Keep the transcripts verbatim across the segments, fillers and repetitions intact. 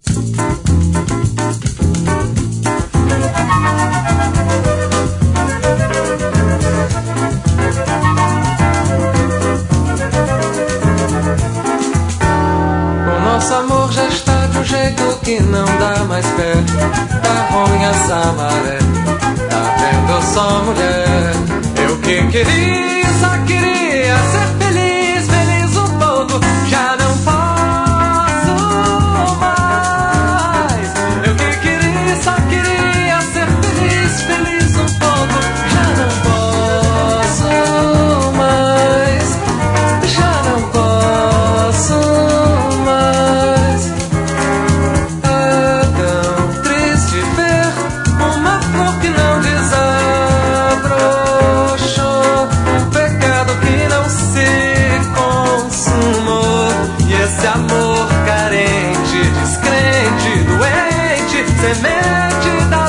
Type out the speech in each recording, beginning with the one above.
Nosso amor já está de um jeito que não dá mais pé. Tá ruim essa maré, tá vendo só mulher. Eu que queria, só queria ser feliz, feliz um pouco. Já não posso mais. Eu que queria, só queria ser feliz, feliz um pouco. Já não posso mais. Já não posso mais. Esse amor carente, descrente, doente, semente da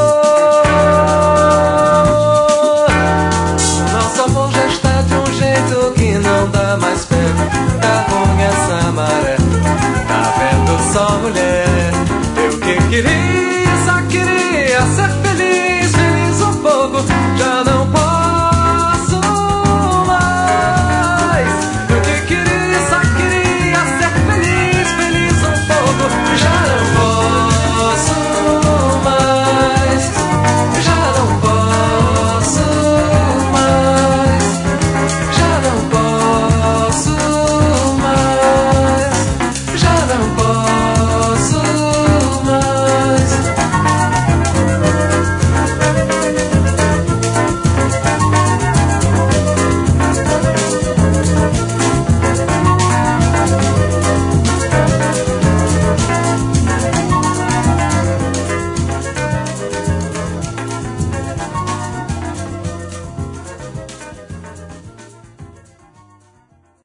dor. Nosso amor já está de um jeito que não dá mais pé. Tá ruim essa maré, tá vendo só mulher. Eu que queria, só queria ser feliz, feliz um pouco. Já não posso mais. Eu que queria, só queria ser feliz, feliz um pouco. Já não posso.